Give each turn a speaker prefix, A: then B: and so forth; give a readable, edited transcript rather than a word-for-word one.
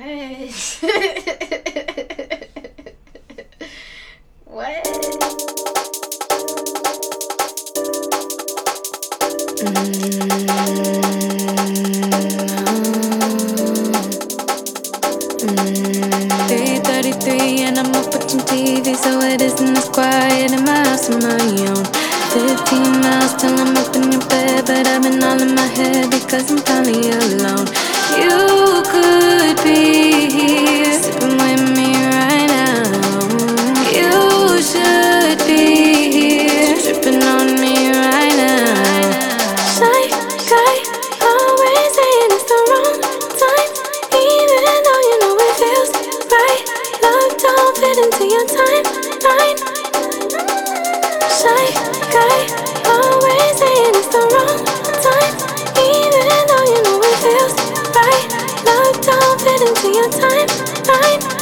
A: What? What? Mm-hmm. 3:33 and I'm up watching TV, so it isn't as quiet in my house on my own. 15 miles till I'm up in your bed, but I've been all in my head because I'm finally alone. You could be here, sipping with me right now. You should be here, tripping on me right now. Shy guy, always saying it's the wrong time, even though you know it feels right. Love don't fit into your timeline. Shy guy, always saying it's the wrong time, even though you know it feels right. Love don't fit into your timeline.